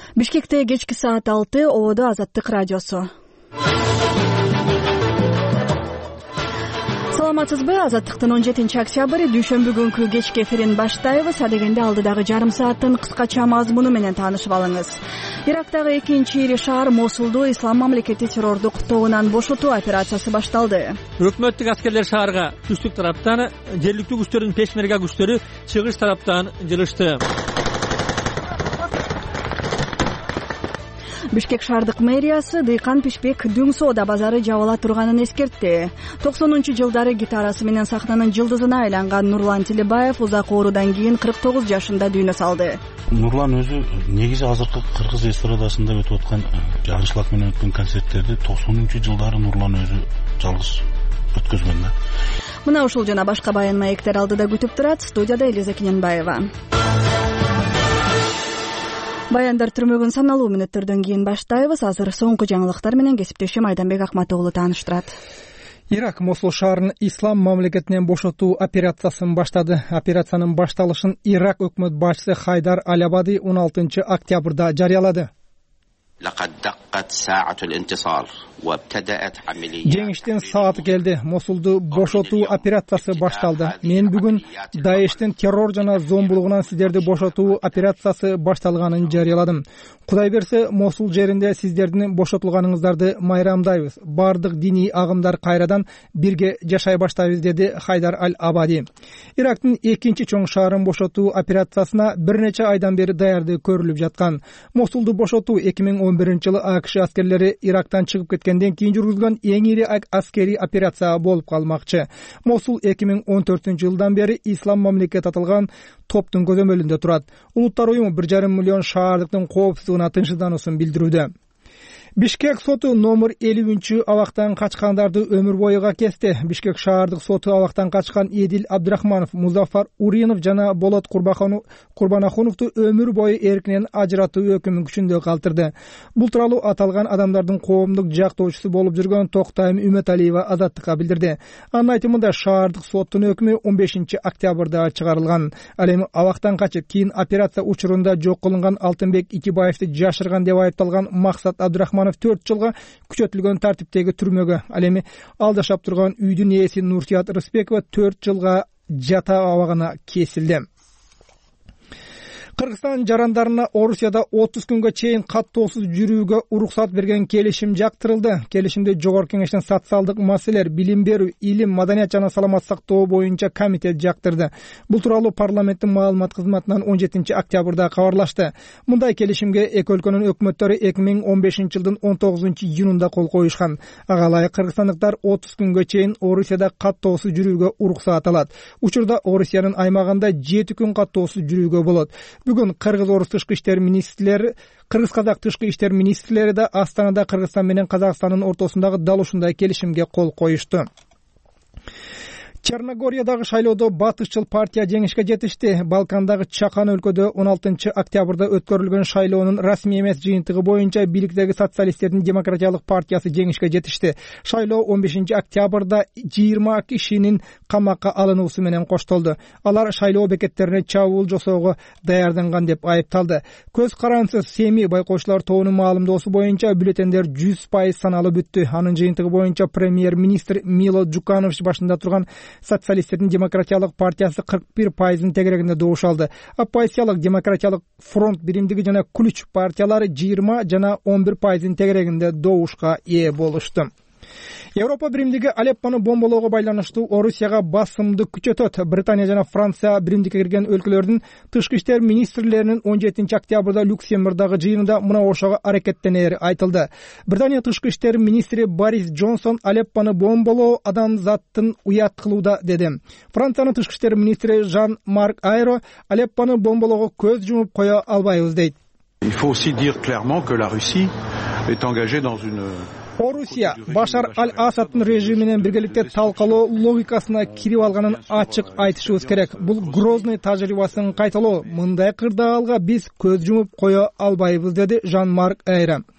Бишкекте кечки саат 6 ободо Азаттык радиосу. Саламатсызбы? Азаттыктын 17-октябрь дүйшөмбү күнкү кечки эфирин баштайбыз. Адегенде алдыдагы жарым сааттын кыскача мазмуну менен таанышып алыңыз. Ирактагы экинчи ири шаар Мосулду Ислам мамлекети террордук тобунан бошотуу операциясы башталды. Өкмөттүк аскерлер шаарга түштүк тараптан, жергиликтүү күчтөрдүн пешмерга күчтөрү чыгыш тараптан жылышты. Бишкек шаардык мэриясы Дыйкан Пишпек Дүң соода базары жабыла турганын эскертти. 90-жылдары гитарасы менен сахнанын жылдызына айланган Нурлан Тилебаев узак оорудан кийин 49 жашында дүйнө салды. Нурлан өзү негизи азыркы кыргыз эстрадасында өтүп аткан аншлаг менен өткөн концерттерди 90-жылдары Нурлан өзү жалгыз өткөзгөн да. Мына ушул жана башка баян маектер алдыда күтүп турат. Студияда Элиза Кененбаева. Баяндар түрмөгүн саналуу мүнөттөрдөн кийин баштайбыз. Азыр соңку жаңылыктар менен кесиптешим Айданбек Акматоглу тааныштырат. Ирак Мосул шаарын Ислам мамлекетинен бошотуу операциясын баштады. Операциянын башталышын Ирак өкмөт башчысы Хайдар Аль-Абади 16-октябрда жарыялады. Жеңиштин сааты келди. Мосулду бошотуу операциясы башталды. Мен бүгүн Даештин террор жана зомбулугунан сиздерди бошотуу операциясы башталганын жарыяладым. Кудай берсе, Мосул жеринде сиздердин бошотулганыңыздарды майрамдайбыз. Бардык диний агымдар кайрадан бирге жашай баштайбыз, деди Хайдар Аль-Абади. Ирактын экинчи чоң шаарын бошотуу операциясына бир нече айдан бери даярдык көрүлүп жаткан. Мосулду бошотуу 2011-жылы АКШ аскерлери Ирактан чыгып кеткенден кийин жүргүзгөн эң ири аскерий операция болуп калмакчы. Мосул 2014-жылдан бери Ислам мамлекет аталган топтун көзөмөлүндө турат. Улуттар уюму 1,5 миллион шаардыктын коопсуздугуна тынчсыздануусун билдирүүдө. Бишкек соту номер 50 абактан качкандарды өмүр боюга кести. Бишкек шаардык соту абактан качкан Эдил Абдрахманов, Музафар Уринов жана Болот Курбанахуновду өмүр бою эркинен ажыратуу өкүмүн күчүндө калтырды. Бул тууралуу аталган адамдардын коомдук жактоочусу болуп жүргөн Токтайым Үмөталиева Азаттыкка билдирди. Анын айтымында шаардык соттун өкүмү 15-октябрда чыгарылган. Ал эми абактан качып, кийин операция учурунда жок кылынган Алтынбек Икибаевди жашырган деп айыпталган Максат Абдрахманов 4 жылга күчөтүлгөн тартиптеги түрмөгө, ал эми ал жашап турган үйдүн ээси Нурсият Рыспекова 4 жылга жата абагына кесилди. Кыргызстан жарандарына Орусияда 30 күнгө чейин каттоосуз жүрүүгө уруксат берген келишим жактырылды. Келишимди Жогорку Кеңештин социалдык маселелер, билим берүү, илим, маданият жана саламат сактоо боюнча комитет жактырды. Бул тууралуу парламенттин маалымат кызматынан 17-октябрда кабарлашты. Мындай келишимге эки өлкөнүн өкмөттөрү 2015-жылдын 19-июнунда кол коюшкан. Ага ылайык кыргызстандыктар 30 күнгө чейин Орусияда каттоосуз жүрүүгө уруксат алат. Учурда Орусиянын аймагында 7 күн каттоосуз жүрүүгө болот. Бүгүн Кыргыз-Орус тышкы иштер министрлери, Кыргыз-Казак тышкы иштер министрлери да Астанада Кыргызстан менен Казакстандын ортосундагы дал ушундай келишимге кол коюшту. Черногориядагы шайлоодо батышчыл партия жеңишке жетишти. Балкандагы чакан өлкөдө 16-октябрда өткөрүлгөн шайлоонун расмий эмес жыйынтыгы боюнча бийликтеги социалисттердин демократиялык партиясы жеңишке жетишти. Шайлоо 15-октябрда 20 кишинин камакка алынуусу менен коштолду. Алар шайлоо бекеттерине чабуул жасоого даярданган деп айыпталды. Көз карансыз Семи байкоочулар тобунун маалымдоосу боюнча бюллетендер 100% саналып бүттү. Анын жыйынтыгы боюнча премьер-министр Мило Джуканович башында турган социалисттердин демократиялык партиясы 41% тегерегинде добуш алды. Оппозициялык демократиялык фронт биримдиги жана Ключ партиялары 20 жана 11% тегерегинде добушка ээ болушту. Европа биримдиги Алеппону бомбалоого байланыштуу Орусияга басымды күчөтөт. Британия жана Франция биримдикке кирген өлкөлөрдүн тышкы иштер министрлеринин 17-октябрда Люксембургдагы жыйынында мына ошого аракеттенери айтылды. Британия тышкы иштер министри Борис Джонсон Алеппону бомбалоо адамзаттын уят кылууда деди. Франциянын тышкы иштер министри Жан-Марк Айро Алеппону бомбалоого көз жумуп кое албайбыз дейт. Il faut aussi dire clairement que la Russie est engagée dans une Орусия Башар Аль-Асадтын режими менен биргеликте талкалоо логикасына кирип алганын ачык айтышыбыз керек. Бул Грозный тажрыйбасын кайталоо. Мындай кырдаалга биз көз жумуп кое албайбыз, деди Жан-Марк Айро.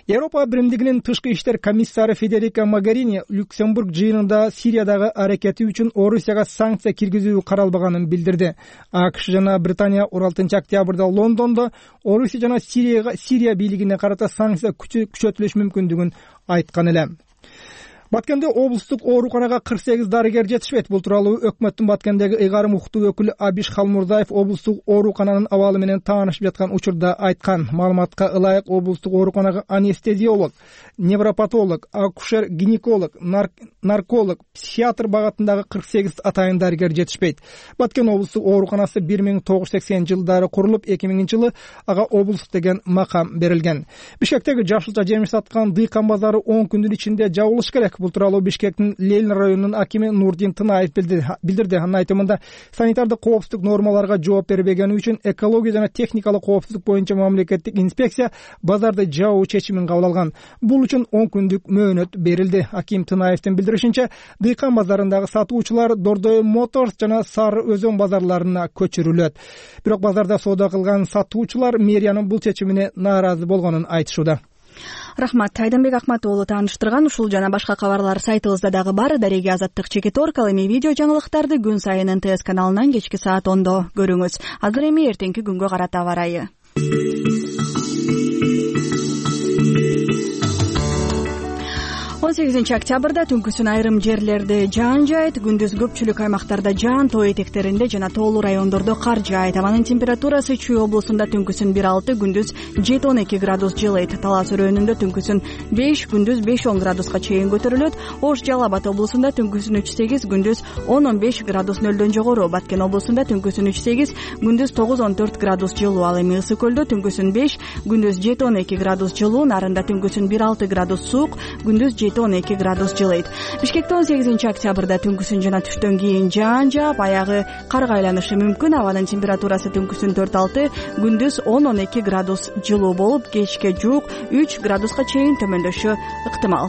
Европа биримдигинин тышкы иштер комиссары Федерика Могерини Люксембург жыйынында Сириядагы аракети үчүн Орусияга санкция киргизүү каралбаганын билдирди. АКШ жана Британия 16 октябрда Лондондо Орусия жана Сирия бийлигине карата санкция күчөтүлүшү мүмкүндүгүн айткан эле. Баткенде облустук ооруканага 48 дарыгер жетишпейт. Бул тууралуу өкмөттүн Баткендеги ыйгарым укуктуу өкүлү Абиш Халмурдаев облустук оорукананын абалы менен таанышып жаткан учурда айткан. Маалыматка ылайык облустук ооруканага анестезиолог, невропатолог, акушер-гинеколог, нарколог, психиатр багатындагы 48 атайын дарыгер жетишпейт. Баткен облустук ооруканасы 1980-жылдары курулуп, 2000-жылы ага облустук деген макам берилген. Бишкектеги жашылча жемиш саткан дыйкан базары 10 күндүн ичинде жабылыш керек. Бул тууралуу Бишкектин Лелин районунун акими Нурдин Тынаев билдирди. Анын айтымында санитардык коопсуздук нормаларга жооп бербегени үчүн экология жана техникалык коопсуздук боюнча мамлекеттик инспекция базарды жабуу чечимин кабыл алган. Бул үчүн 10 күндүк мөөнөт берилди. Аким Тынаевдин билдиришинче, дыйкан базарындагы сатуучулар Дордой Моторс жана Сары Өзөн базарларына көчүрүлөт. Бирок базарда соода кылган сатуучулар мэриянын бул чечимине нааразы болгонун айтышууда. Рахмат. Айданбек Акмат уулу тааныштырган ушул жана башка кабарлар сайтыбызда дагы бар. Дареги Азаттык Чекиторг. Ал эми видео жаңылыктарды күн сайын НТС каналынан кечки саат 10:00 көрүңүз. Азыр эми эртеңки күнгө карата аба ырайы. 18 октябрда түнкүсүн айрым жерлерде жаан жаайт, күндүз көпчүлүк аймактарда жаан, тоо этектеринде жана тоолуу райондордо кар жаайт. Абанын температурасы Чүй облусунда түнкүсүн 1-6, күндүз 7-12 градус жылыйт. Талас өрөөнүндө түнкүсүн 5, күндүз 5-10 градуска чейин көтөрүлөт. Ош Жалал Абад облусунда түнкүсүн 3-8, күндүз 10-15 градус нөлдөн жогору. Баткен облусунда түнкүсүн 3-8, күндүз 9-14 градус жылуу. Ал эми Ысык көлдө түнкүсүн 5, күндүз 7-12 градус жылуу. Нарында түнкүсүн 1-6 градус суук, күндүз 7-12 градус жылыйт. Бишкекте 18 октябрда түнкүсүн жана түштөн кийин жаан жаап, аягы карга айланышы мүмкүн. Абанын температурасы түнкүсүн 4-6, күндүз 10-12 градус жылуу болуп, кечке жуук 3 градуска чейин төмөндөшү ыктымал.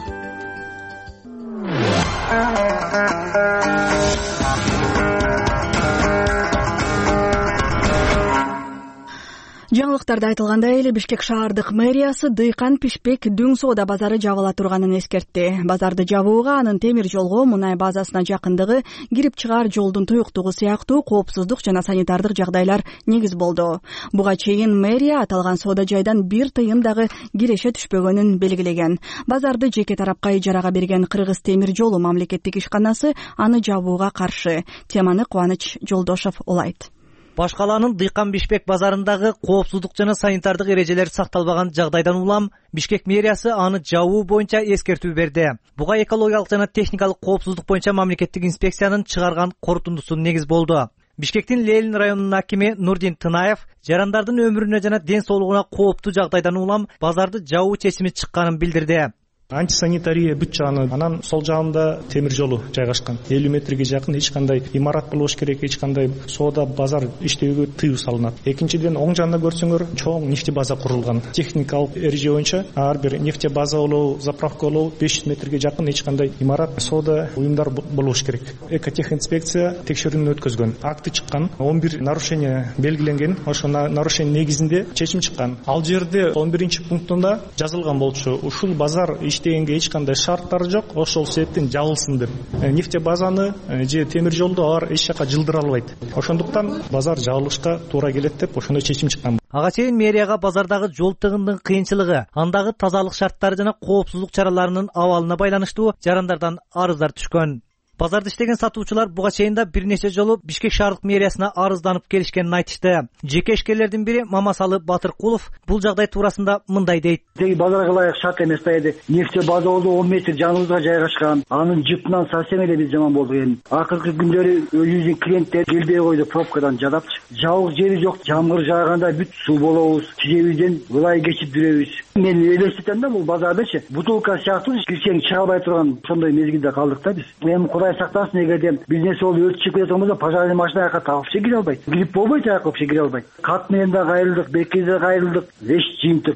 Жаңылыктарда айтылгандай эле Бишкек шаардык мэриясы дыйкан пишпек дүң соода базары жабыла турганын эскертти. Базарды жабууга анын темир жолго, мунай базасына жакындыгы, кирип чыгаар жолдун туюктугу сыяктуу коопсуздук жана санитардык жагдайлар негиз болду. Буга чейин мэрия аталган соода жайдан бир тыйын дагы киреше түшпөгөнүн белгилеген. Базарды жеке тарапка ижарага берген Кыргыз темир жолу мамлекеттик ишканасы аны жабууга каршы. Теманы Кубаныч Жолдошов улайт. Башкаланын Дыйкан Бишпек базарындагы коопсуздук жана санитардык эрежелер сакталбаган жагдайдан улам Бишкек мэриясы аны жабуу боюнча эскертүү берди. Буга экологиялык жана техникалык коопсуздук боюнча мамлекеттик инспекциянын чыгарган корутундусу негиз болду. Бишкектин Лелин районунун акими Нурдин Тынаев жарандардын өмүрүнө жана ден соолугуна кооптуу жагдайдан улам базарды жабуу чечими чыкканын билдирди. Антисанитария бүт жагынан, анан сол жагында темир жолу жайгашкан. 50 метрге жакын эч кандай имарат болбош керек, эч кандай соода базар иштөөгө тыюу салынат. Экинчиден, оң жагында көрсөңөр, чоң нефти база курулган. Техникалык эреже боюнча ар бир нефти база болобу, заправка болобу 500 метрге жакын эч кандай имарат, соода уюмдар болбош керек. Экотехинспекция текшерүүнү өткөзгөн. Акты чыккан, 11 нарушение белгиленген. Ошо нарушение негизинде чечим чыккан. Ал жерде 11-пунктунда жазылган болчу. Ушул базар иштегенге эч кандай шарттары жок, ошол себептен жабылсын деп. Нефти базаны же темир жолду алар эч жака жылдыра албайт. Ошондуктан базар жабылышка туура келет деп ошондой чечим чыккан. Ага чейин мэрияга базардагы жол тыгындын кыйынчылыгы, андагы тазалык шарттары жана коопсуздук чараларынын абалына байланыштуу жарандардан арыздар түшкөн. Базарда иштеген сатуучулар буга чейин да бир нече жолу Бишкек шаардык мэриясына арызданып келишкенин айтышты. Жеке ишкерлердин бири Мамасалы Батыркулов бул жагдай туурасында мындай дейт. Базарга ылайык шарт эмес да эди. Нефти база болду, 10 метр жаныбызга жайгашкан. Анын жыпынан совсем эле биз жаман болдук эми. Акыркы күндөрү өзүбүздүн клиенттер келбей койду, пробкадан жадапчы. Жабык жери жок, жамгыр жааганда бүт суу болобуз, тизебизден ылай кечип жүрөбүз. Мен элестетем да бул базардачы бутылка сыяктуу кирсең чыга албай турган ошондой мезгилде калдык да биз. Эми Кудай сактасын, эгерде бизнес ол өрт чыгып кеткен болсо пожарный машина жака тагып кире албайт. Кирип болбойт, жака кире албайт. Кат менен да кайрылдык, бекке да кайрылдык, эч жыйынтык жок.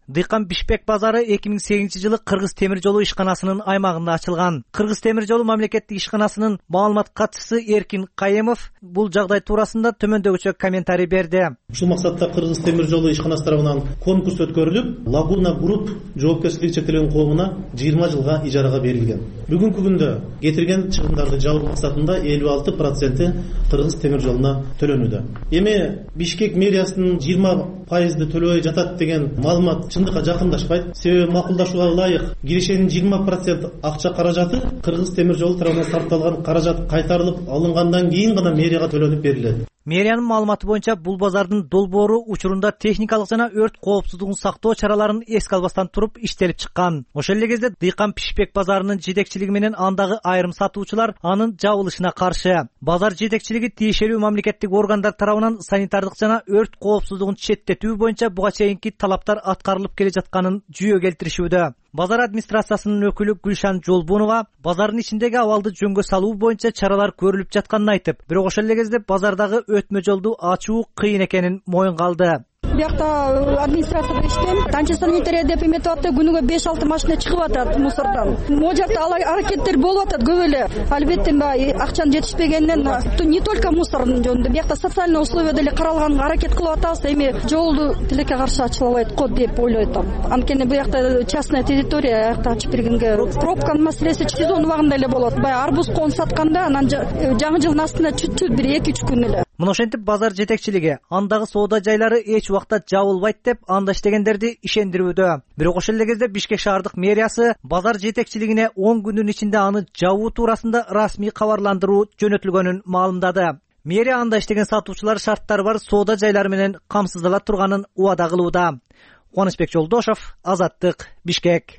Дыйкан Бишкек базары 2008-жылы Кыргыз темир жолу ишканасынын аймагында ачылган. Кыргыз темир жолу мамлекеттик ишканасынын маалымат катчысы Эркин Кайымов бул жагдай туурасында төмөндөгүчө комментарий берди. Ушул максатта Кыргыз темир жолу ишканасы тарабынан конкурс өткөрүлүп, Лагуна Групп жоопкерчилиги чектелген коомуна 20 жылга ижарага берилген. Бүгүнкү күндө кетирген чыгымдарды жабуу максатында 56% Кыргыз темир жолуна төлөнүүдө. Эми Бишкек мэриясынын 20% төлөбөй жатат деген маалымат чындыкка жакындашпайт. Себеби макулдашууга ылайык киришенин 20% акча каражаты Кыргыз темир жолу тарабынан сарпталган каражат кайтарылып алынгандан кийин гана мэрияга төлөнүп берилет. Мэриянын маалыматы боюнча бул базардын долбоору учурунда техникалык жана өрт коопсуздугун сактоо чараларын эске албастан туруп иштелип чыккан. Ошол эле кезде Дыйкан Бишкек базарынын жетекчилиги менен андагы айрым сатуучулар анын жабылышына каршы. Базар жетекчилиги тиешелүү мамлекеттик органдар тарабынан санитардык жана өрт коопсуздугун четтетүү боюнча буга чейинки талаптар аткарылып келе жатканын жүйө келтиришүүдө. Базар администрациясынын өкүлү Гүлшан Жолбунова базардын ичиндеги абалды жөнгө салуу боюнча чаралар көрүлүп жатканын айтып, бирок ошол эле кезде базардагы өтмө жолду ачуу кыйын экенин моюнга алды. Биякта администрацияда иштейм. Танчы санитария деп эметип атты, күнүгө 5-6 машина чыгып атат мусордон. Могу жакта аракеттер болуп атат көп эле. Албетте акчанын жетишпегенинен не только мусордун жөнүндө, биякта социальный условия деле каралганга аракет кылып атабыз. Эми жолду тилекке каршы ачыла албайт го деп ойлойт. Анткени биякта частная территория, аякта ачып бергенге пробканын маселеси сезон убагында эле болот. Баягы арбуз коон сатканда анан жаңы жылдын астында чүт-чүт бир 2-3 күн эле. Мына ошентип базар жетекчилиги андагы соода жайлары эч убакта жабылбайт деп анда иштегендерди ишендирүүдө. Бирок ошол эле кезде Бишкек шаардык мэриясы базар жетекчилигине 10 күндүн ичинде аны жабуу туурасында расмий кабарландыруу жөнөтүлгөнүн маалымдады. Мэрия анда иштеген сатуучулар шарттары бар соода жайлары менен камсыздала турганын убада кылууда. Кубанычбек Жолдошов, Азаттык, Бишкек.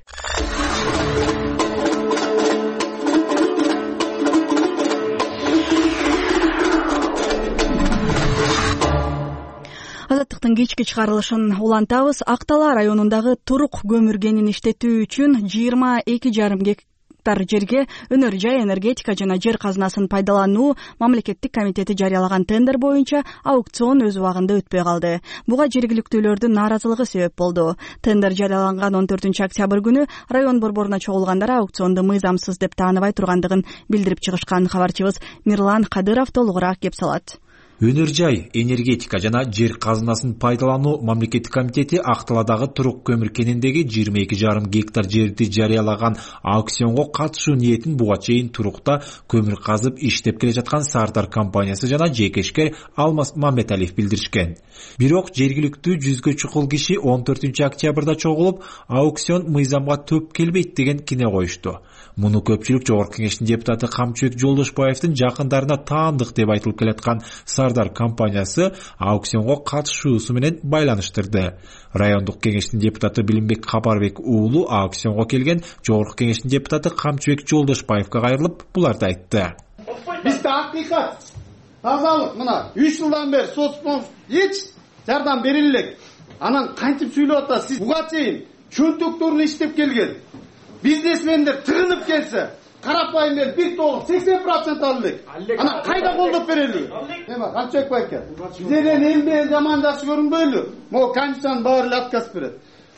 Азаттыктын кечки чыгарылышын улантабыз. Актала районундагы турук көмүргенин иштетүү үчүн 22,5 гектар жерге өнөр жай энергетика жана жер казынасын пайдалануу мамлекеттик комитети жарыялаган тендер боюнча аукцион өз убагында өтпөй калды. Буга жергиликтүүлөрдүн нааразылыгы себеп болду. Тендер жарыяланган 14-октябрь күнү район борборуна чогулгандар аукционду мыйзамсыз деп тааныбай тургандыгын билдирип чыгышкан. Кабарчыбыз Мирлан Кадыров толугураак кеп салат. Өнөр жай энергетика жана жер казынасын пайдалануу мамлекеттик комитети Акталадагы турук көмүр кениндеги 22,5 гектар жерди жарыялаган аукционго катышуу ниетин буга чейин турукта көмүр казып иштеп келе жаткан Сардар компаниясы жана жекешкер Алмаз Мамметалиев билдиришкен. Бирок жергиликтүү жүзгө чукул киши 14-октябрда чогулуп, аукцион мыйзамга төп келбейт деген кине коюшту. Муну көпчүлүк Жогорку Кеңештин депутаты Камчыбек Жолдошбаевдин жакындарына таандык деп айтылып келаткан Сардар компаниясы аукционго катышуусу менен байланыштырды. Райондук кеңештин депутаты Билимбек Капарбек уулу аукционго келген Жогорку Кеңештин депутаты Камчыбек Жолдошбаевга кайрылып буларды айтты. Бизде акыйкат, тазалык мына 3 жылдан бери соцмон эч жардам бериле элек. Анан кантип сүйлөп атасыз? Сиз буга чейин чөнтөктөрүн иштеп келген бизнесмендер тыгынып келсе, карапайым эл 1,80% алды. Анан кайда колдоп берели? Эме Камчыбек байке. Бизден эл менен жаман жакшы көрүнбөйлү. Могу комиссиянын баары эле отказ берет.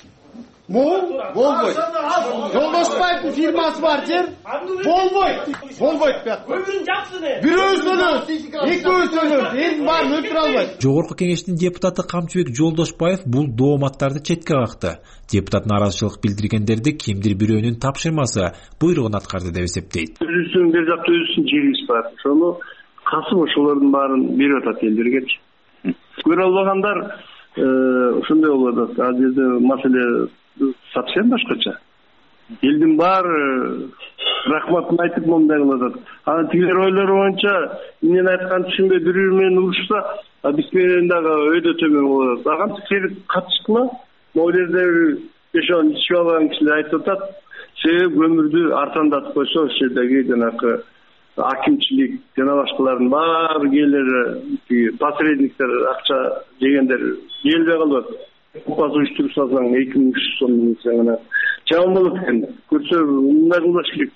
Болбойт. Жолдошбаевдин фирмасы бар жер болбойт. Болбойт бияк. Көмүрүн жакшыны. Бирөөбүз өлөбүз, экөөбүз өлөбүз. Элдин баарын өлтүрө албайт. Жогорку Кеңештин депутаты Камчыбек Жолдошбаев бул дооматтарды четке какты. Депутат нааразычылык билдиргендерди кимдир бирөөнүн тапшырмасы буйругун аткарды деп эсептейт. Өзүнүн бир жакта өзүнүн жерибиз бар. Ошону касып ошолордун баарын берип атат элдергечи. Көрө албагандар ошондой болуп атат. Ал жерде маселе совсем башкача. Элдин баары рахматын айтып мондай кылып атат. Анан тигилер ойлору боюнча мен айткан түшүнбөй бири менен урушса, биз менен дагы өйдө төмөн болот. Агам келип катышкыла. Могу жерде 5-10 ичип алган кишилер айтып атат. Себеби көмүрдү арзандатып койсо, ошол жердеги жанакы акимчилик жана башкалардын баары келери посредниктер акча жегендер келбей калып атат. Купасы уюштуруп салсаң 2300 сом жаман болот экен. Көрсө мындай кылбаш керек турат.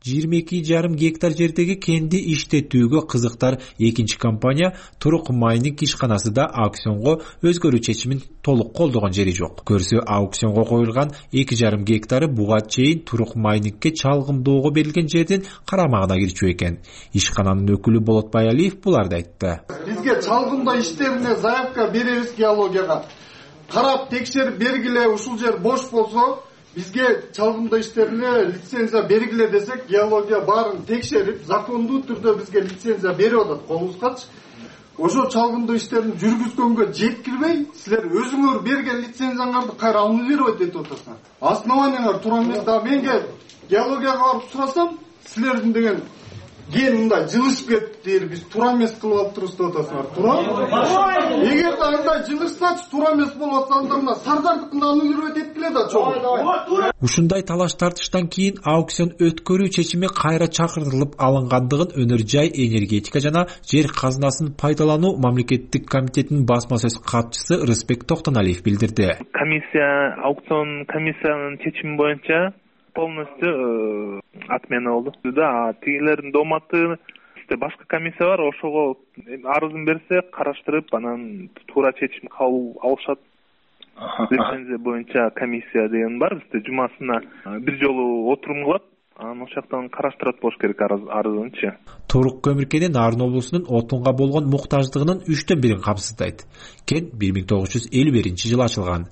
22,5 гектар жердеги кенди иштетүүгө кызыктар экинчи компания Турук майнинг ишканасы да аукционго өзгөрүү чечимин толук колдогон жери жок. Көрсө аукционго коюлган 2,5 гектары буга чейин Турук майнингке чалгымдоого берилген жердин карамагына кирчү экен. Ишкананын өкүлү Болот Баялиев буларды айтты. Бизге чалгымдоо иштерине заявка беребиз геологияга. Карап текшерип бергиле, ушул жер бош болсо, бизге чалгымдоо иштерине лицензия бергиле десек, геология баарын текшерип, закондуу түрдө бизге лицензия берип атат колубузгачы. Ошо чалгымдоо иштерин жүргүзгөнгө жеткирбей, силер өзүңөр берген лицензияңарды кайра алып бербейт деп атасыңар. Основанияңар туура эмес. Да менге геологияга барып сурасам, силердин деген ген мындай жылышып кетти, биз туура эмес кылып алыптырбыз деп атасыңар. Туура? Эгер да андай жылышсачы туура эмес болуп атса, анда мына Сардардыкында алып бербейт эткиле да чоң. Ушундай талаш тартыштан кийин аукцион өткөрүү чечими кайра чакыртылып алынгандыгын Өнөр жай энергетика жана жер казынасын пайдалануу мамлекеттик комитетинин басма сөз катчысы Рысбек Токтоналиев билдирди. Аукцион комиссиянын чечими боюнча полностью отмена болду. Да, тигилердин доматы башка комиссия бар, ошого арызын берсе караштырып, анан туура чечим кабыл алышат. Лицензия боюнча комиссия деген бар, бизде жумасына бир жолу отурум кылат. Анан ошол жактан караштырат болуш керек арызынчы. Турук көмүркени Нарын облусунун отунга болгон муктаждыгынын 1/3 камсыздайт. Кен 1951-жылы ачылган.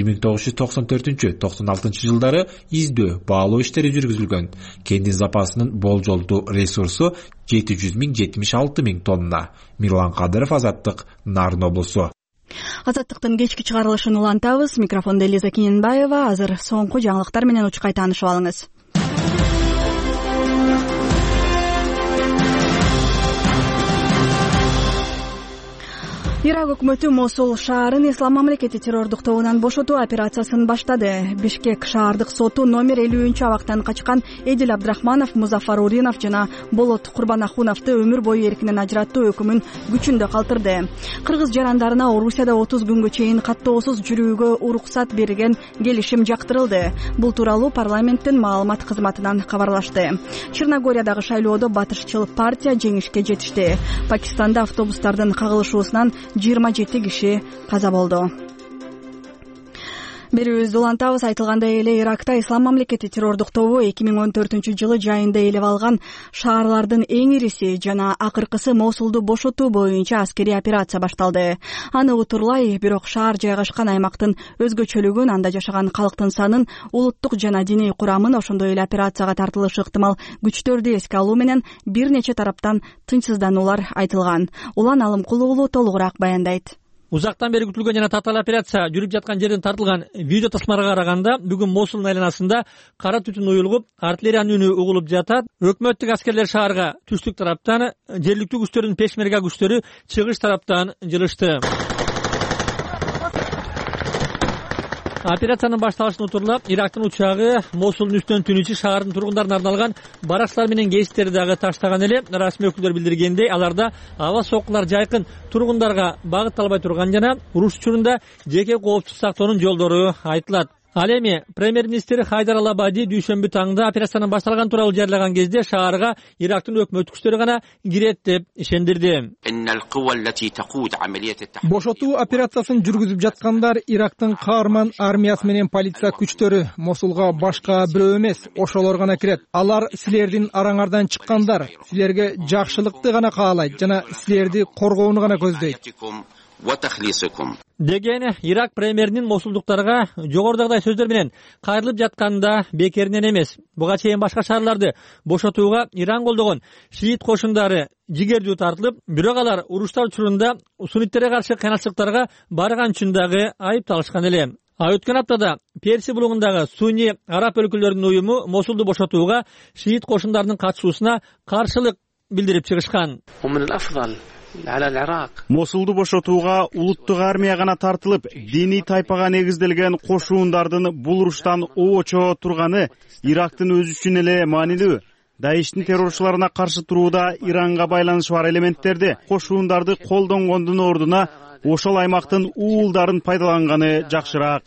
1994-96 жылдары издөө, баалоо иштери жүргүзүлгөн. Кендин запасынын болжолдуу ресурсу 700,076 тонна. Мирлан Кадыров, Азаттык, Нарын облусу. Азаттыктын кечки чыгарылышын улантабыз. Микрофондо Элиза Кененбаева. Азыр соңку жаңылыктар менен учкай таанышып алыңыз. Ирак өкмөтү Мосул шаарын Ислам мамлекети террордук тобунан бошотуу операциясын баштады. Бишкек шаардык соту номер 50 абактан качкан Эдил Абдрахманов, Музафар Уринов жана Болот Курбанахуновду өмүр бою эркинен ажыраттуу өкүмүн күчүндө калтырды. Кыргыз жарандарына Орусияда 30 күнгө чейин каттоосуз жүрүүгө уруксат берген келишим жактырылды. Бул тууралуу парламенттин маалымат кызматынан кабарлашты. Черногориядагы шайлоодо батышчыл партия жеңишке жетишти. Пакистанда автобустардын кагылышуусунан 27 киши каза болду. Берүүбүздү улантабыз. Айтылгандай эле Иракта Ислам мамлекети террордук тобу 2014-жылы жайында ээлеп алган шаарлардын эң ириси жана акыркысы Мосулду бошотуу боюнча аскерий операция башталды. Аны утурлай, бирок шаар жайгашкан аймактын өзгөчөлүгүн, анда жашаган калктын санын, улуттук жана диний курамын, ошондой эле операцияга тартылышы ыктымал күчтөрдү эске алуу менен бир нече тараптан тынчсыздануулар айтылган. Улан Алымкулуу уулу толугураак баяндайт. Узактан бери күтүлгөн жана татаал операция жүрүп жаткан жерден тартылган видео тасмаларга караганда бүгүн Мосулдун айланасында кара түтүн уюлуп, артиллериянын үнү угулуп жатат. Өкмөттүк аскерлер шаарга түштүк тараптан, жергиликтүү күчтөрдүн пешмерга күчтөрү чыгыш тараптан жылышты. Операциянын башталышын утурлап, Ирактын учагы Мосулдун үстүнөн түнүчү шаардын тургундарына арналган баракчалар менен гейстерди дагы таштаган эле. Расмий өкүлдөр билдиргендей, аларда аба соккулар жайкын тургундарга багытталбай турган жана уруш учурунда жеке коопсуз сактоонун жолдору айтылат. Ал эми премьер-министр Хайдар Ал-Абади дүйшөмбү таңда операциянын башталган тууралуу жарыяган кезде шаарга Ирактын өкмөт күчтөрү гана кирет деп ишендирди. Бошотуу операциясын жүргүзүп жаткандар Ирактын каарман армиясы менен полиция күчтөрү. Мосулга башка бирөө эмес, ошолор гана кирет. Алар силердин араңардан чыккандар, силерге жакшылыкты гана каалайт жана силерди коргоону гана көздөйт деген Ирак премьеринин мосулдуктарга жогорудагыдай сөздөр менен кайрылып жатканда бекеринен эмес. Буга чейин башка шаарларды бошотууга Иран колдогон шиит кошундары жигердүү тартылып, бирок алар уруштар учурунда сунниттерге каршы кыйналчылыктарга барган үчүн дагы айыпталышкан эле. Өткөн аптада Перси булугундагы сунни араб өлкөлөрүнүн уюму Мосулду бошотууга шиит кошундарынын катышуусуна каршылык билдирип чыгышкан. Мосулду бошотууга улуттук армия гана тартылып, диний тайпага негизделген кошуундардын бул уруштан оочо турганы Ирактын өзү үчүн эле маанилүү. Даиштин террорчуларына каршы турууда Иранга байланышы бар элементтерди, кошуундарды колдонгондун ордуна ошол аймактын уулдарын пайдаланганы жакшыраак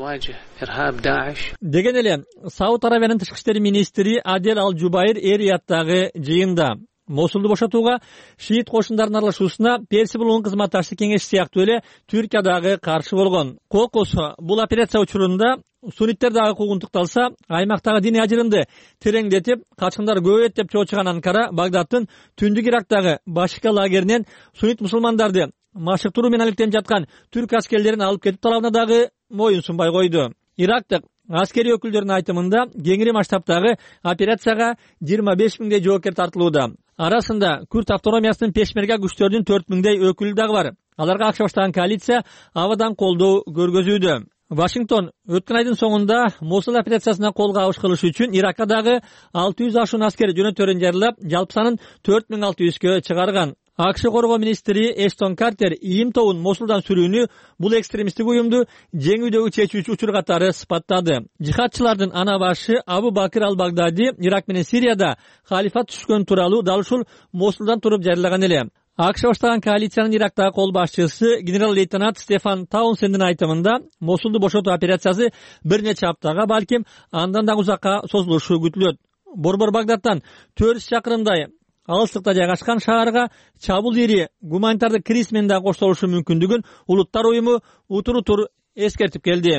деген эле Сауд Арабиянын тышкы иштер министри Адел Ал-Жубайр Эр-Рияттагы жыйында Мосулду бошотууга шиит кошундардын аралашуусуна Персия булугунун кызматташчы кеңеши сыяктуу эле Түркия дагы каршы болгон. Кокус бул операция учурунда сунниттер дагы куугунтукталса, аймактагы диний ажырымды тереңдетип, качкындар көбөйөт деп чоочуган Анкара Багдадтын түндүк Ирактагы Башика лагеринен суннит мусулмандарды машыктыруу менен алектенип жаткан түрк аскерлерин алып кетип талабына дагы моюн сунбай койду. Ирактык аскери өкүлдөрдүн айтымында кеңири масштабтагы операцияга 25 миңдей жоокер тартылууда. Арасында Күрд автономиясынын пешмерга күчтөрүнүн 4 миңдей өкүлү дагы бар. Аларга акча баштаган коалиция абадан колдоо көргөзүүдө. Вашингтон өткөн айдын соңунда Мосул операциясына кол кабыш кылыш үчүн Иракка дагы 600 ашуун аскер жөнөтөрүн жарыялап, жалпы санын 4600кө чыгарган. АКШ коргоо министри Эштон Картер ийим тобун Мосулдан сүрүүнү бул экстремисттик уюмду жеңүүдөгү чечүүчү учур катары сыпаттады. Жихадчылардын ана башы Абу Бакыр Ал-Багдади Ирак менен Сирияда халифат түшкөн тууралуу дал ушул Мосулдан туруп жарыялаган эле. АКШ баштаган коалициянын Ирактагы кол башчысы генерал-лейтенант Стефан Таунсендин айтымында Мосулду бошотуу операциясы бир нече аптага, балким андан дагы узакка созулушу күтүлөт. Борбор Багдадтан 400 чакырымдай алыстыкта жайгашкан шаарга чабуул ири гуманитардык криз менен да коштолушу мүмкүндүгүн Улуттар уюму утур эскертип келди.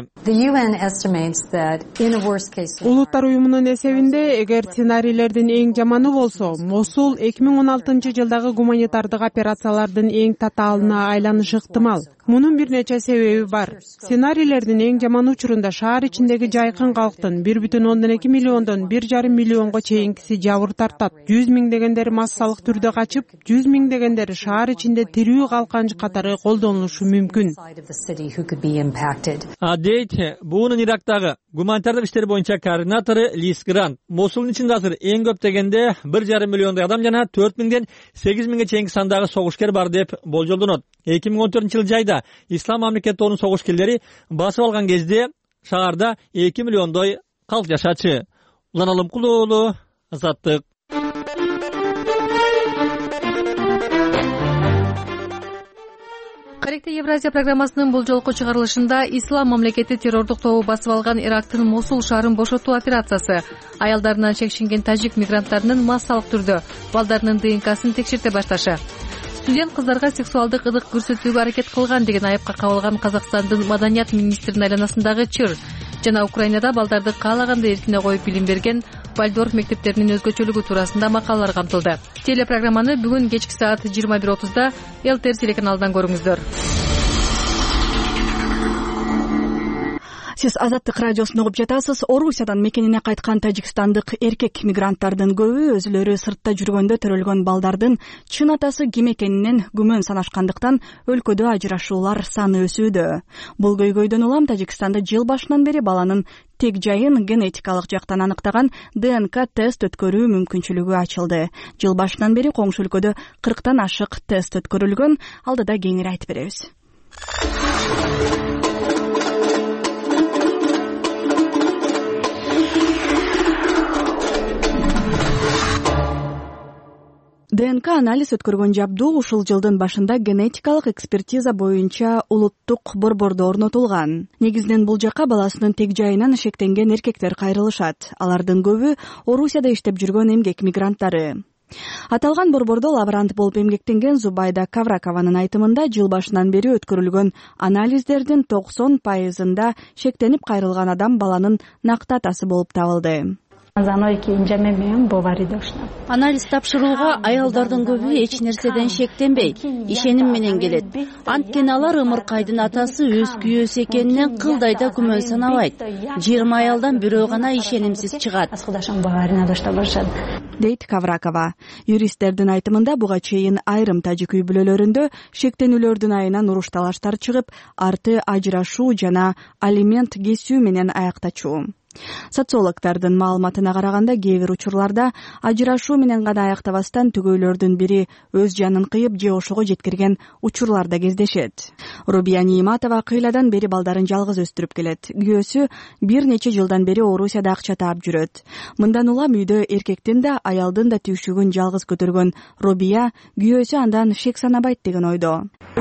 Улуттар уюмунун эсебинде, эгер сценарийлердин эң жаманы болсо, Мосул 2016-жылдагы гуманитардык операциялардын эң татаалына айланышы ыктымал. Мунун бир нече себеби бар. Сценарийлердин эң жаман учурунда шаар ичиндеги жайкын калктын 1,2 миллиондон 1,5 миллионго чейинкиси жабыр тартат. 100 миңдегендери массалык түрдө качып, 100 миңдегендери шаар ичинде тирүү калкан катары колдонулушу мүмкүн. Дейт буунун Ирактагы гуманитардык иштер боюнча координатору Лис Грант. Мосулдун ичинде азыр эң көп дегенде 1,5 миллиондой адам жана 4 миңден 8 миңге чейинки сандагы согушкер бар деп болжолдонот. 2014-жылы жайда Ислам мамлекетинин согушкерлери басып алган кезде шаарда 2 миллиондой калк жашачы. Улан Алымкулуу уулу, Азаттык. Корректте Евразия программасынын бул жолку чыгарылышында Ислам мамлекети террордук тобу басып алган Ирактын Мосул шаарын бошотуу операциясы, аялдарынан чекшинген тажик мигранттарынын массалык түрдө балдарынын ДНКсын текшерте башташы, студент кыздарга сексуалдык ыдык көрсөтүүгө аракет кылган деген айыпка кабылган Казакстандын маданият министринин айланасындагы чыр жана Украинада балдарды каалагандай эркине коюп билим берген Вальдорф мектептеринин өзгөчөлүгү туурасында макалалар камтылды. Телепрограмманы бүгүн кечки саат 21:30 ЛТР телеканалынан көрүңүздөр. Сиз Азаттык радиосун угуп жатасыз. Орусиядан мекенине кайткан тажикстандык эркек мигранттардын көбү өзүлөрү сыртта жүргөндө төрөлгөн балдардын чын атасы ким экенинен күмөн санашкандыктан өлкөдө ажырашуулар саны өсүүдө. Бул көйгөйдөн улам Тажикстанда жыл башынан бери баланын тек жайын генетикалык жактан аныктаган ДНК тест өткөрүү мүмкүнчүлүгү ачылды. Жыл башынан бери коңшу өлкөдө 40тан ашык тест өткөрүлгөн. Алдыда кеңири айтып беребиз. ДНК анализ өткөргөн жабдуу ушул жылдын башында генетикалык экспертиза боюнча улуттук борбордо орнотулган. Негизинен бул жакка баласынын тег жайынан шектенген эркектер кайрылышат. Алардын көбү Орусияда иштеп жүргөн эмгек мигранттары. Аталган борбордо лаборант болуп эмгектенген Зубайда Кавракованын айтымында жыл башынан бери өткөрүлгөн анализдердин 90%-ында шектенип кайрылган адам баланын накты атасы болуп табылды. Анализ тапшырууга аялдардын көбү эч нерседен шектенбейт, ишеним менен келет. Анткени алар ымыркайдын атасы өз күйөөсү экенинен кылдай да күмөн санабайт. 20 аялдан бирөө гана ишенимсиз чыгат, дейт Кавракова. Юристтердин айтымында буга чейин айрым тажик үй бүлөлөрүндө шектенүүлөрдүн айынан уруш-талаштар чыгып, арты ажырашуу жана алимент кесүү менен аяктачу. Социологдордун маалыматына караганда кээ бир учурларда ажырашуу менен гана аяктабастан түгөйлөрдүн бири өз жанын кыйып же ошого жеткирген учурлар да кездешет. Рубия Нииматова кыйладан бери балдарын жалгыз өстүрүп келет. Күйөөсү бир нече жылдан бери Орусияда акча таап жүрөт. Мындан улам үйдө эркектин да аялдын да түйшүгүн жалгыз көтөргөн Рубия күйөөсү андан шек санабайт деген ойдо.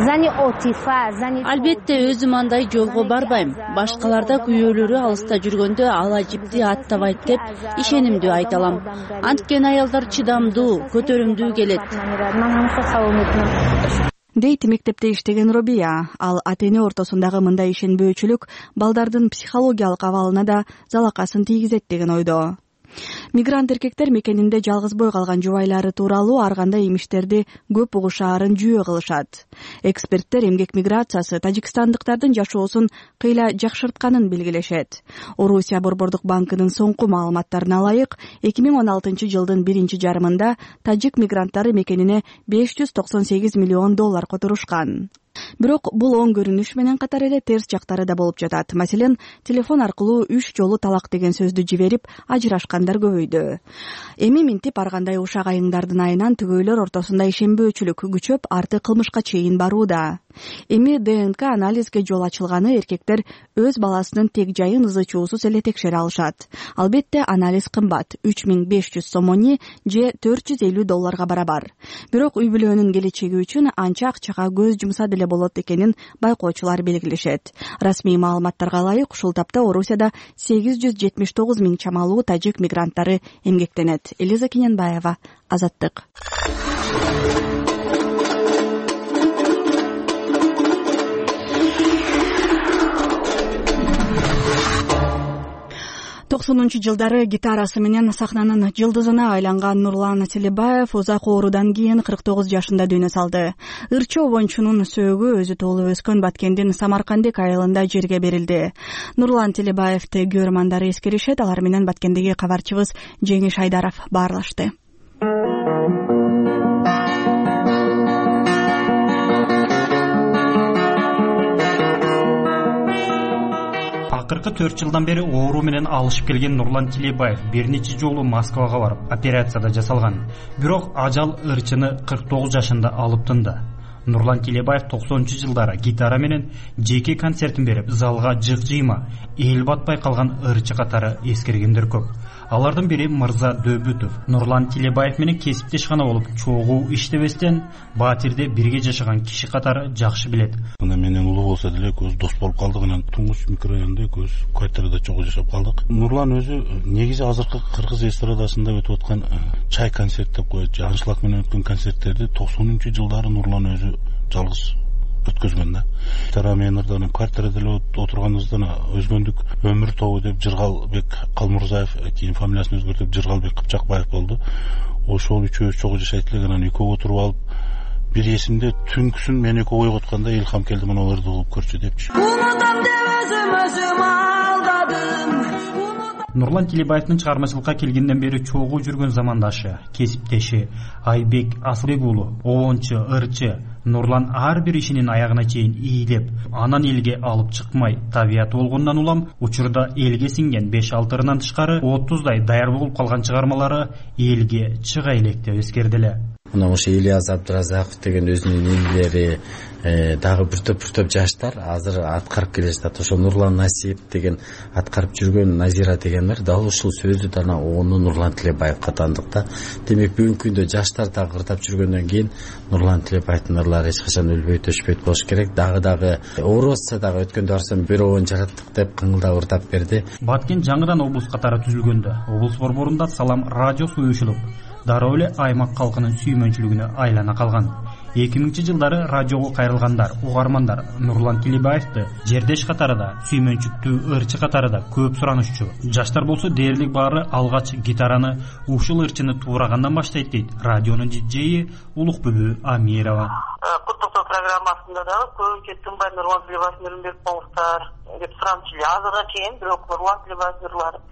Албетте өзүм андай жолго барбайм. Башкаларда күйөөлөрү алыста жүргөндө ала жипти аттабайт деп ишенимдүү айта алам. Анткени аялдар чыдамдуу, көтөрүмдүү келет. Дейт мектепте иштеген Рубия. Ал ата-эне ортосундагы мындай ишенбөөчүлүк балдардын психологиялык абалына да залакасын тийгизет деген ойдо. Мигрант эркектер мекенинде жалгызбой калган жубайлары тууралуу ар кандай имиштерди көп угушаарын жүйө кылышат. Эксперттер эмгек миграциясы тажикстандыктардын жашоосун кыйла жакшыртканын белгилешет. Орусия Борбордук банкынын соңку маалыматтарына ылайык, 2016 жылдын биринчи жарымында тажик мигранттары мекенине $598 миллион которушкан. Бирок бул оң көрүнүш менен катар эле терс жактары да болуп жатат. Маселен, телефон аркылуу 3 жолу талак деген сөздү жиберип ажырашкандар көбөйдү. Эми минтип ар кандай ушак айыңдардын айынан түгөйлөр ортосунда ишенбөөчүлүк күчөп, арты кылмышка чейин барууда. Эми ДНК анализге жол ачылганы эркектер өз баласынын тег жайын ызы-чуусуз эле текшере алышат. Албетте анализ кымбат, 3500 сомони же $450 барабар. Бирок үй бүлөнүн келечеги үчүн анча акчага көз жумса деле болот экенин байкоочулар белгилешет. Расмий маалыматтарга ылайык, ушул тапта Орусияда 879 миң чамалуу тажик мигранттары эмгектенет. Элиза Кененбаева, Азаттык. 90 жылдары гитарасы менен сахнанын жылдызына айланган Нурлан Тилебаев узак оорудан кийин 49 жашында дүйнө салды. Ырчы обончунун сөөгү өзү толуп өскөн Баткендин Самаркандек айылында жерге берилди. Нурлан Тилебаевти көрөрмандары эскеришет, алар менен Баткендеги кабарчыбыз Жеңиш Айдаров баарлашты. Акыркы 4 жылдан бери оору менен алышып келген Нурлан Тилебаев бир нече жолу Москвага барып операцияда жасалган. Бирок ажал ырчыны 49 жашында алып тынды. Нурлан Тилебаев 90-жылдары гитара менен жеке концертин берип, залга жык-жыйма, эл батпай калган ырчы катары эскергендер көп. Алардын бири Мырза Дөбүтов. Нурлан Тилебаев менен кесиптеш гана болуп, чогуу иштебестен Батирде бирге жашаган киши катары жакшы билет. Мына менен улуу болсо деле көз дос болуп калдык, анан Туңгуч микрорайонунда көз квартирада чогуу жашап калдык. Нурлан өзү негизи азыркы кыргыз эстрадасында өтүп аткан чай концерт деп коет, Аншлаг менен өткөн концерттерди 90-жылдары Нурлан өзү жалгыз өткөзгөн да. Гитара менен ырдан квартирада деле отурганыбыздан өзгөндүк өмүр тобу деп Жыргалбек Калмурзаев, кийин фамилиясын өзгөртүп Жыргалбек Кыпчакбаев болду. Ошол үчөөбүз чогуу жашайт элек, анан экөө отуруп алып, бир эсимде түнкүсүн мен экөө ойготканда илхам келди, мына олорду кылып көрчү депчи. Нурлан Тилебаевдин чыгармачылыкка келгенден бери чогуу жүргөн замандашы, кесиптеши Айбек Асылбек уулу, обончу, ырчы Нурлан ар бир ишинин аягына чейин ийилеп, анан элге алып чыкмай, табияты болгондон улам учурда элге сиңген 5-6 ырынан тышкары 30дай даяр болуп калган чыгармалары элге чыга электе эскердиле. Мына ошо Ильяс Абдыразаков деген өзүнүн инилери, дагы бир топ жаштар азыр аткарып келе жатат. Ошо Нурлан Насип деген аткарып жүргөн, Назира дегендер дал ушул сөздү дана ону Нурлан Тилебаевга тандык да. Демек бүгүнкү күндө жаштар дагы кырдап жүргөндөн кийин Нурлан Тилебаевдин ырлары эч качан өлбөйт, өчпөйт болуш керек. Дагы оорубаса дагы өткөндө барсам бир обон жараттык деп кыңылдап ырдап берди. Баткен жаңыдан облус катары түзүлгөндө облус борборунда Салам радиосу уюшулуп, дароо эле аймак калкынын сүймөнчүлүгүнө айлана калган. 2000-жылдары радиого кайрылгандар, угармандар Нурлан Тилебаевди жердеш катарында, сүймөнчүктүү ырчы катарында көп суранышчу. Жаштар болсо дээрлик баары алгач гитараны ушул ырчыны туурагандан баштайт дейт радионун диджейи Улукбүбү Амирова. Куттуктоо программасында дагы көбүнчө тынбай Нурлан Тилебаевдин ырын берип коңуздар деп сурамчу эле. Азыркыга чейин бирок Нурлан Тилебаевдин ырлары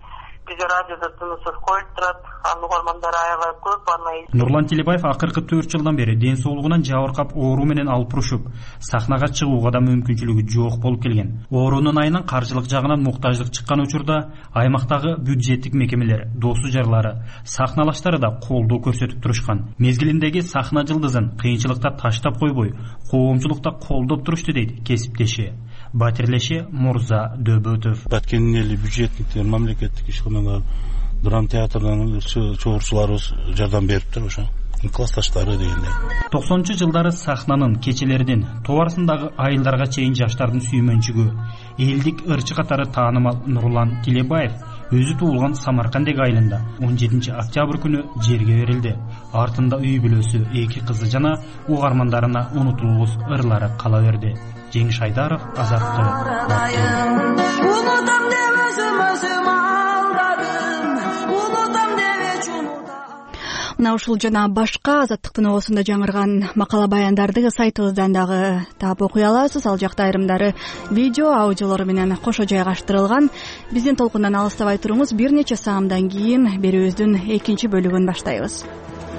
бизде радиодо тынысыз коюлуп турат, анын угармандары аябай көп. Нурлан Тилебаев акыркы 4 жылдан бери ден соолугунан жабыркап оору менен алпурушуп, сахнага чыгууга да мүмкүнчүлүгү жок болуп келген. Оорунун айынан каржылык жагынан муктаждык чыккан учурда аймактагы бюджеттик мекемелер, досу жарлары, сахналаштары да колдоо көрсөтүп турушкан. Мезгилиндеги сахна жылдызын кыйынчылыкта таштап койбой, коомчулукта колдоп турушту дейт кесиптеши. Батирлеши Мурза Дөбөтов. Баткендин эли бюджеттик мамлекеттик ишканалар, драма театрынын чогурчуларыбыз жардам бериптир ошо. Классташтары дегендей. 90-жылдары сахнанын кечелеринен товарсындагы айылдарга чейин жаштардын сүймөнчүгү, элдик ырчы катары таанымал Нурлан Тилебаев өзү туулган Самаркандек айылында 17 октябрь күнү жерге берилди. Артында үй бүлөсү, 2 кызы жана угармандарына унутулгус ырлары кала берди. Жеңиш Айдаров, Азаттык. Мына ушул жана башка Азаттыктын оосунда жаңырган макала баяндарды сайтыбыздан дагы таап окуй аласыз. Ал жакта айрымдары видео, аудиолору менен кошо жайгаштырылган. Биздин толкундан алыстабай туруңуз. Бир нече саамдан кийин берүүбүздүн экинчи бөлүгүн баштайбыз.